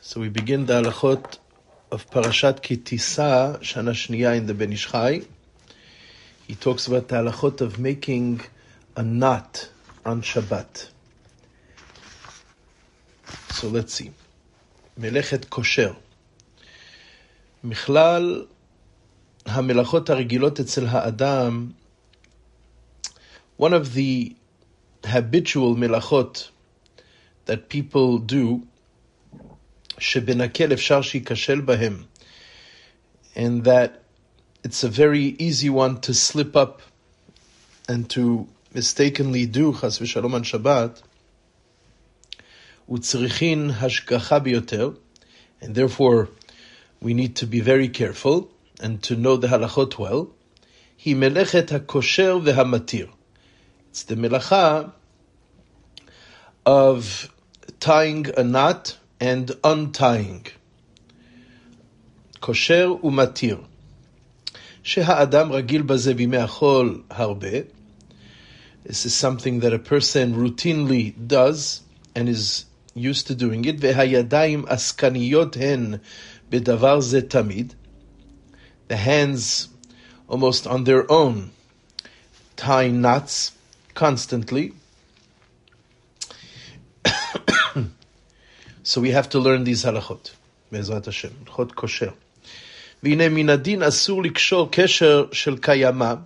So we begin the halachot of Parashat Ki Tisa, Shana Shniya in the Ben Ish Chai. He talks about the halachot of making a knot on Shabbat. So let's see. Melechet kosher. Michlal המלאכות הרגילות אצל האדם, one of the habitual melachot that people do, שבנקל אפשר שייכשל בהם, and that it's a very easy one to slip up and to mistakenly do, חס ושלום on Shabbat, וצריכין השגחה ביותר, and therefore we need to be very careful and to know the halachot well. היא מלאכת הכושר והמתיר. It's the melacha of tying a knot and untying. כושר ומתיר. שהאדם רגיל בזה בימי החול הרבה. This is something that a person routinely does and is used to doing it. והידיים עסקניות הן בדבר זה תמיד. The hands, almost on their own, tie knots constantly. So we have to learn these halachot. Be'ezrat Hashem. Halachot kosher. V'ine min hadin asur likshor kesher shel kayama.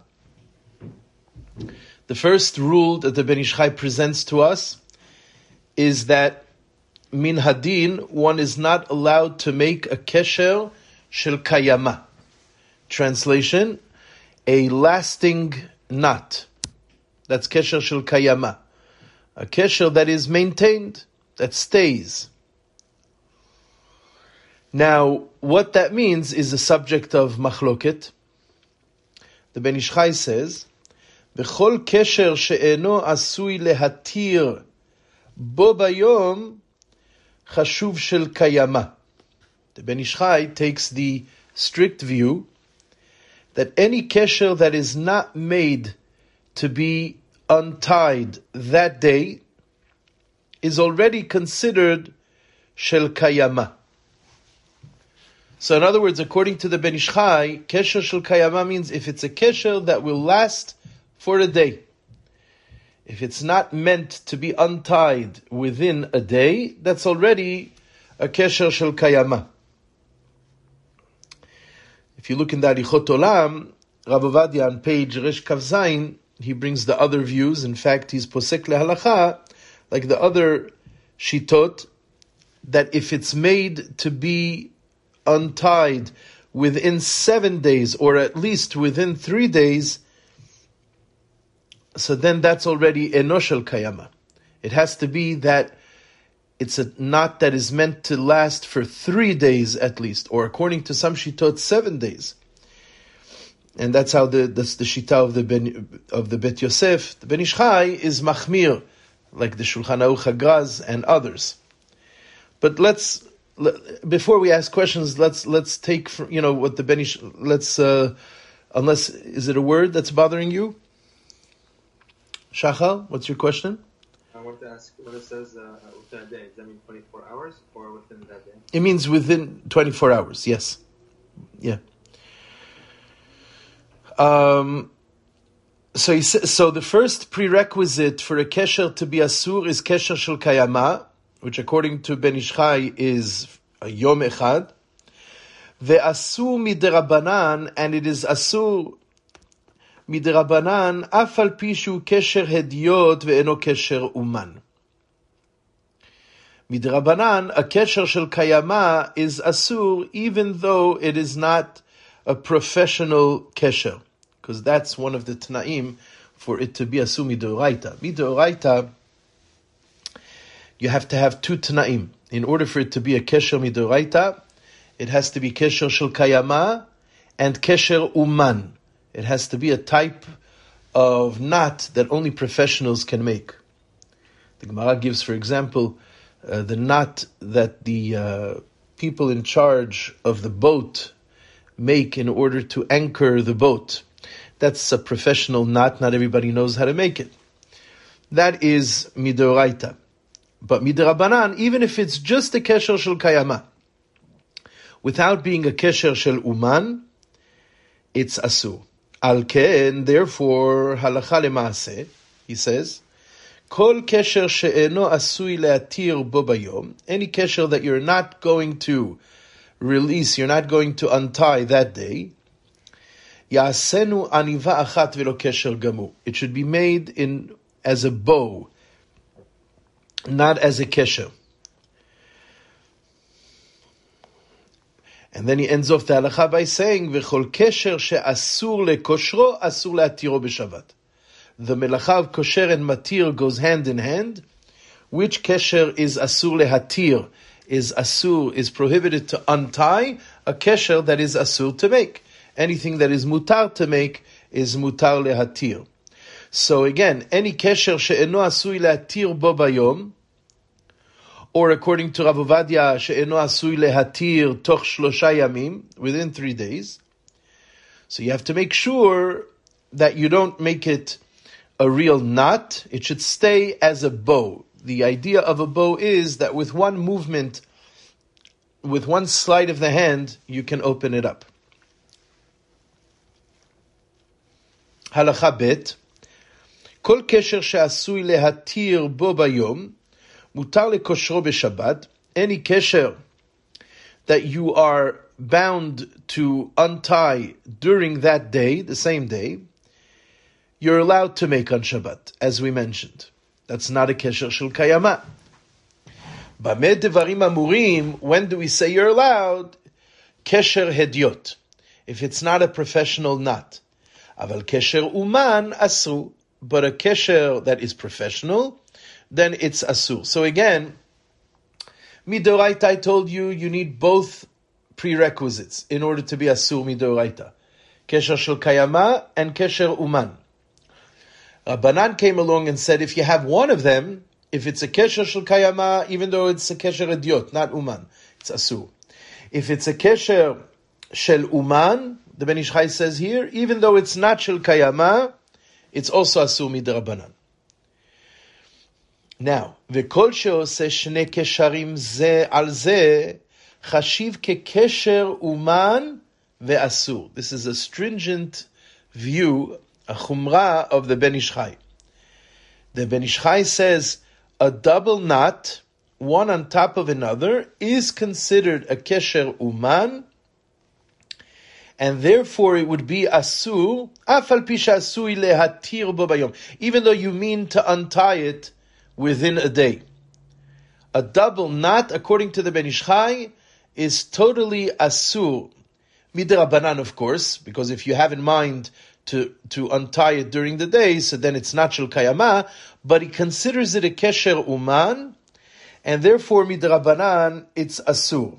The first rule that the Ben Ish Chai presents to us is that min hadin, one is not allowed to make a kesher shel kayama. Translation, a lasting knot. That's kesher shel kayama. A kesher that is maintained, that stays. Now, what that means is the subject of machloket. The Ben Ish Chai says, "B'chol kesher she'eno asui lehatir bo bayom chashuv shel kayama." The Ben Ish Chai takes the strict view that any kesher that is not made to be untied that day is already considered shel kayama. So in other words, according to the Ben Ish Chai, kesher shel kayama means if it's a kesher that will last for a day. If it's not meant to be untied within a day, that's already a kesher shel kayama. If you look in the Arichot Olam, Rav Ovadia on page Resh Kav Zayin, he brings the other views. In fact, he's posek lehalacha, like the other shitot, that if it's made to be untied within 7 days, or at least within 3 days, so then that's already enoshel kayama. It has to be that it's a knot that is meant to last for 3 days at least, or according to some shitot, 7 days. And that's how that's the shita of the Bet Yosef. The Ben Ish Chai is machmir, like the Shulchan Aruch Hagraz and others. But before we ask questions, let's take what the Ben Ish. Unless is it a word that's bothering you? Shachal, what's your question? I want to ask what it says within a day. Does that mean 24 hours or within that day? It means within 24 hours, yes. Yeah. So the first prerequisite for a kesher to be asur is kesher shel kayama, which according to Ben Ish Chai is a yom echad. Ve'asur miderabanan, and it is asur miderabanan, af al pi shu kesher hediot ve'eno kesher uman. Miderabanan, a kesher shel kayama is asur, even though it is not a professional kesher, because that's one of the tnaim for it to be asur midoraita. Midoraita, you have to have 2 tnaim. In order for it to be a kesher midoraita, it has to be kesher shel kayama and kesher uman. It has to be a type of knot that only professionals can make. The Gemara gives, for example, the knot that the people in charge of the boat make in order to anchor the boat. That's a professional knot. Not everybody knows how to make it. That is midoraita. But midrabanan, even if it's just a kesher shel kayama, without being a kesher shel uman, it's asur. Al ken, therefore, halacha lemaaseh, he says, kol kesher she'eno asui le'atir bo bayom, any kesher that you're not going to release, you're not going to untie that day, ya'asenu aniva achat velo kesher gamu. It should be made in as a bow, not as a kesher. And then he ends off the halacha by saying, v'chol kesher she'asur lekoshro, asur le'atiro b'shabbat. The melacha of kosher and matir goes hand in hand. Which kesher is asur lehatir, is prohibited to untie? A kesher that is asur to make. Anything that is mutar to make is mutar lehatir. So again, any kesher she'eno asui lehatir bo bayom, or according to Rav Ovadia, she'eno asui lehatir toch shlosha yamim, within 3 days. So you have to make sure that you don't make it a real knot. It should stay as a bow. The idea of a bow is that with one movement, with one slide of the hand, you can open it up. Halacha bet, kol kesher she'asui lehatir bo bayom, mutar lekoshro b'shabbat, any kesher that you are bound to untie during that day, the same day, you're allowed to make on Shabbat, as we mentioned. That's not a kesher shel kayama. Bameh devarim amurim, when do we say you're allowed? Kesher hediot, if it's not a professional knot. Aval kesher uman asru, but a kesher that is professional, then it's asur. So again, midoraita, I told you, you need both prerequisites in order to be asur midoraita. Kesher shel kayama and kesher uman. Rabbanan came along and said, if you have one of them, if it's a kesher shel kayama, even though it's a kesher idiot, not uman, it's asur. If it's a kesher shel uman, the Ben Ish Chai says here, even though it's not shel kayama, it's also asur midrabanan. Now, v'kol she'oseh shne kesharim ze al ze, chashiv kekesher uman ve'asur. This is a stringent view, a chumrah of the Ben Ish Chai. The Ben Ish Chai says a double knot, one on top of another, is considered a kesher uman, and therefore it would be asur, afal pisha asui lehatir bo bayom, even though you mean to untie it within a day. A double knot, according to the Ben Ish Chai, is totally asur. Midrabanan, of course, because if you have in mind to untie it during the day, so then it's not shel kayama, but he considers it a kesher uman, and therefore midrabanan, it's asur.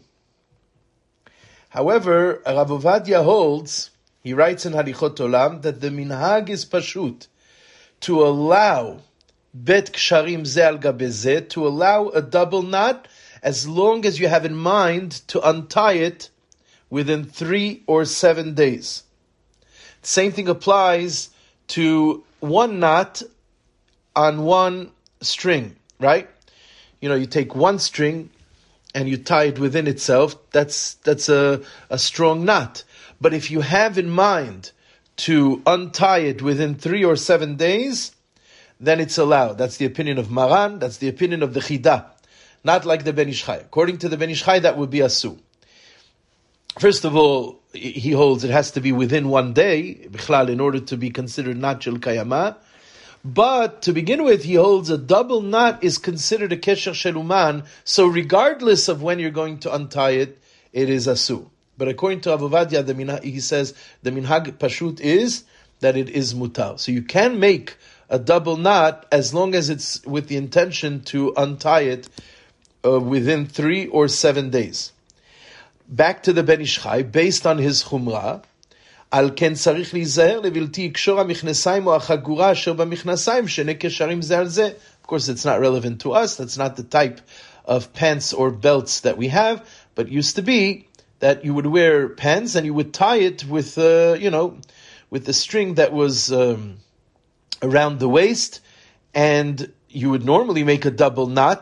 However, Rav Ovadia holds, he writes in Halichot Olam, that the minhag is pashut, to allow bet ksharim ze al gabe ze, to allow a double knot, as long as you have in mind to untie it within 3 or 7 days. The same thing applies to one knot on one string, right? You know, you take one string and you tie it within itself, that's a strong knot. But if you have in mind to untie it within 3 or 7 days, then it's allowed. That's the opinion of Maran, that's the opinion of the Chida. Not like the Ben Ish Chai. According to the Ben Ish Chai, that would be asur. First of all, he holds it has to be within 1 day, bichlal, in order to be considered not shel kayama. But to begin with, he holds a double knot is considered a kesher shel uman, so regardless of when you're going to untie it, it is asur. But according to Rav Ovadia, he says the minhag pashut is that it is mutar. So you can make a double knot as long as it's with the intention to untie it within 3 or 7 days. Back to the Ben Ish Chai, based on his chumrah, al ken tzarich lizaher levilti ikshor hamichnesayim o achagura asher b'michnesayim shene kesharim ze al ze. Of course, it's not relevant to us. That's not the type of pants or belts that we have. But it used to be that you would wear pants and you would tie it with, with the string that was around the waist, and you would normally make a double knot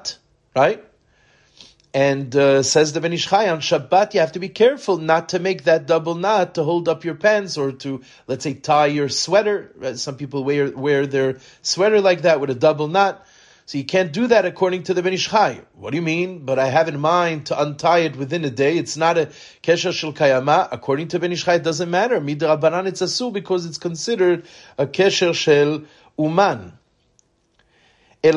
right? And says the Ben Ish Chai, on Shabbat you have to be careful not to make that double knot to hold up your pants or to, let's say, tie your sweater. Some people wear their sweater like that with a double knot. So you can't do that according to the Ben Ish Chai. What do you mean? But I have in mind to untie it within a day. It's not a kesher shel kayama. According to Ben Ish Chai, it doesn't matter. Midrabanan it's asur because it's considered a kesher shel uman. You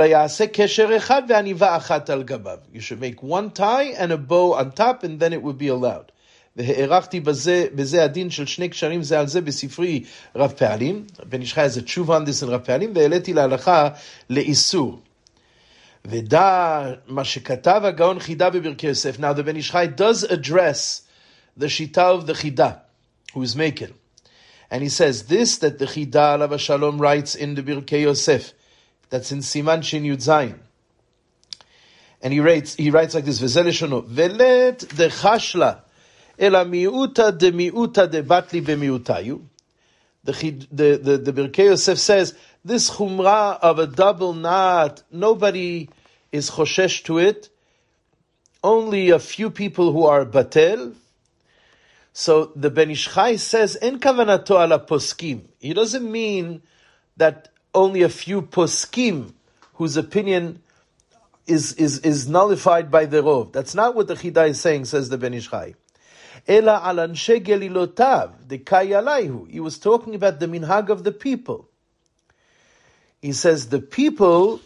should make one tie and a bow on top, and then it would be allowed. והארכתי בזה הדין של שני קשרים זה על זה בספרי רב פעלים. בן איש חי has a tshuva on this in רב פעלים, והעליתי להלכה לאיסור. ודע מה שכתב הגאון חידה בברכי יוסף. Now the Ben Ish Chai does address the shita of the Chida, who's making. And he says this, that the Chida alav shalom writes in the Birkei Yosef. That's in Siman Shin Yud Zayin. And he writes like this, V'zeh leshono, Velet dechashla ela miuta de miuta de batli b'miutayu. The Birkei Yosef says, this chumrah of a double knot, nobody is choshesh to it. Only a few people who are batel. So the Ben Ish Chai says, En kavanato ala poskim. He doesn't mean that only a few poskim whose opinion is nullified by the Rov. That's not what the Chida is saying, says the Ben Ish Chai. Ela al anshe gelilotav, the kayalayhu. He was talking about the minhag of the people. He says the people,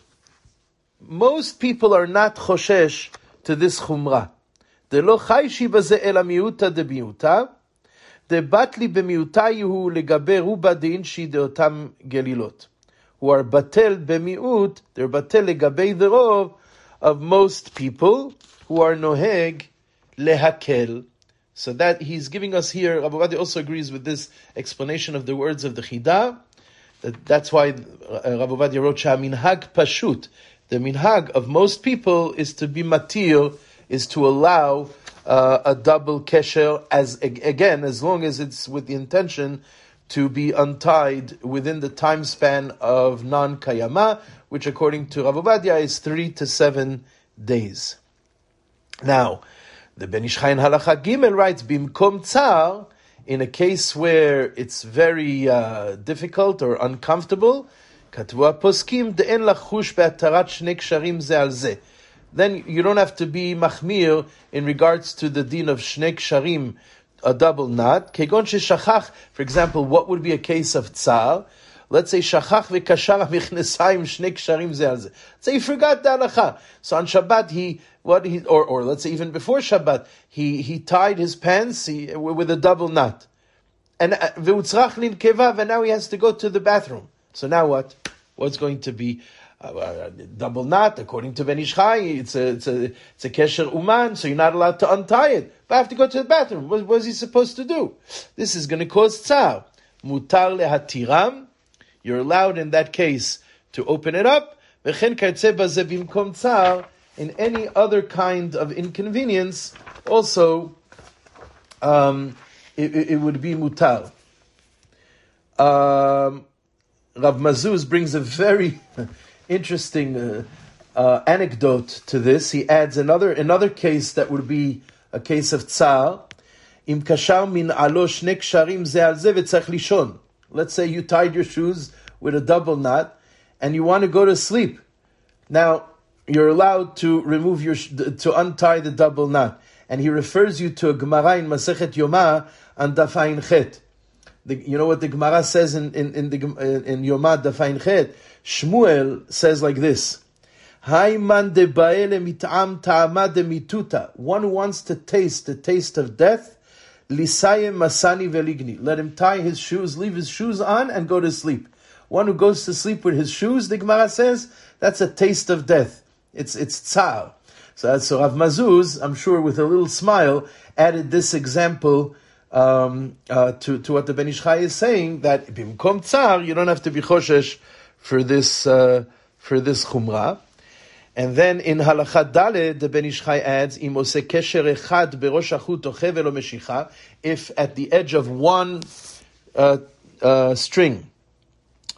most people are not choshesh to this chumrah. De lo chayshi baze ela miuta de miuta, de batli b'miutayu legabe ruba din shi deotam gelilot. Who are batel b'miut, they're batel legabei the rov of most people who are noheg lehakel. So that he's giving us here, Rabbi Ovadia also agrees with this explanation of the words of the Chida. That's why Rabbi Ovadia wrote minhag pashut. The minhag of most people is to be matir, is to allow a double kesher, as long as it's with the intention to be untied within the time span of non-kayama, which according to Rav Ovadia is 3 to 7 days. Now, the Ben Ish Chai in Halacha Gimel writes, Bimkom tsar, in a case where it's very difficult or uncomfortable, Katvu poskim de'en lachush be'atarat shnei ksharim ze al ze. Then you don't have to be machmir in regards to the din of shnei ksharim, a double knot. Kegon sheshachach, for example, what would be a case of tsar? Let's say shachach v'kashar hamichnesayim shnei ksharim ze al ze. Let's say he forgot the halacha. So on Shabbat or let's say even before Shabbat, he tied his pants with a double knot. And v'utzrach linkeva, and now he has to go to the bathroom. So now what? What's going to be double knot? According to Ben Ish Chai, it's a kesher uman, so you're not allowed to untie it. But I have to go to the bathroom. What is he supposed to do? This is going to cause tsar. Mutar lehatiram. You're allowed in that case to open it up. V'chen kaytze bazeh bimkom tsar. In any other kind of inconvenience, also it would be mutar. Rav Mazuz brings a very interesting anecdote to this. He adds another case that would be a case of tsar. Im kashar min alo shnei ksharim ze al ze v'tzarich lishon. Let's say you tied your shoes with a double knot and you want to go to sleep. Now, you're allowed to to untie the double knot. And he refers you to a Gemara in Masechet Yoma and Daf Ayin Chet. You know what the Gemara says in Yoma Daf Ayin Chet? Shmuel says like this: Hayman de ba'ele mit'am ta'ama de mituta. One who wants to taste the taste of death. Lisayem masani veligni. Let him tie his shoes, leave his shoes on, and go to sleep. One who goes to sleep with his shoes, the Gemara says, that's a taste of death. It's tsar. So Rav Mazuz, I'm sure with a little smile, added this example to what the Ben Ish Chai is saying, that bimkom tsar, you don't have to be choshesh for this chumrah. And then in Halacha Daled, the Ben Ish Chai adds, Im oseh kesher echad berosh achut o chevel o meshicha, if at the edge of one string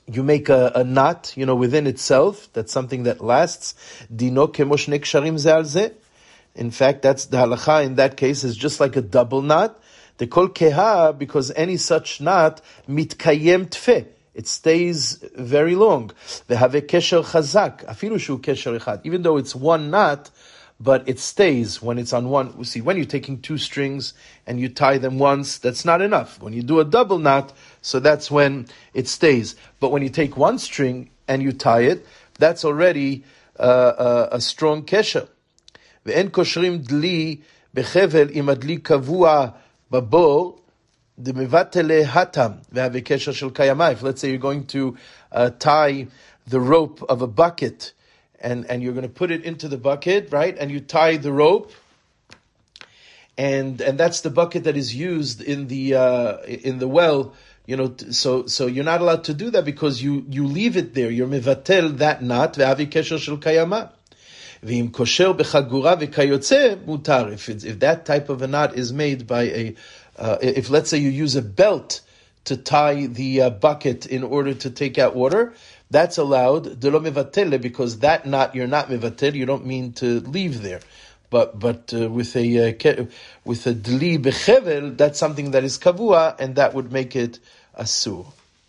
you make a knot, within itself. That's something that lasts. Dino kemo shne ksharim ze al ze. In fact, that's the halacha in that case is just like a double knot. The kol keha, because any such knot mitkayem tfe. It stays very long. Vehave kesher chazak, afilu shu kesher echad. Even though it's one knot, but it stays when it's on one. See, when you're taking two strings and you tie them once, that's not enough. When you do a double knot, so that's when it stays. But when you take one string and you tie it, that's already a strong kesher. Ve'en koshrim dli bechevel im adli kavua babor demevatele hatam ve'ave kesher shel kayama. If let's say you're going to tie the rope of a bucket, and you're going to put it into the bucket, right? And you tie the rope, and that's the bucket that is used in the well. So you're not allowed to do that because you leave it there. You're mevatel that knot ve'avi kesher shel kayama. V'im kosher bechagura v'kayotze mutar. If that type of a knot is made by if let's say you use a belt to tie the bucket in order to take out water, that's allowed, de lo mevatele, because that knot you're not mevatel, you don't mean to leave there. But with a dli bechevel, that's something that is kavua, and that would make it asur.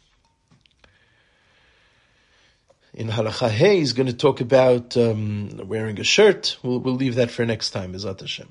In halacha hey, he's going to talk about wearing a shirt. We'll leave that for next time, Bezat Hashem.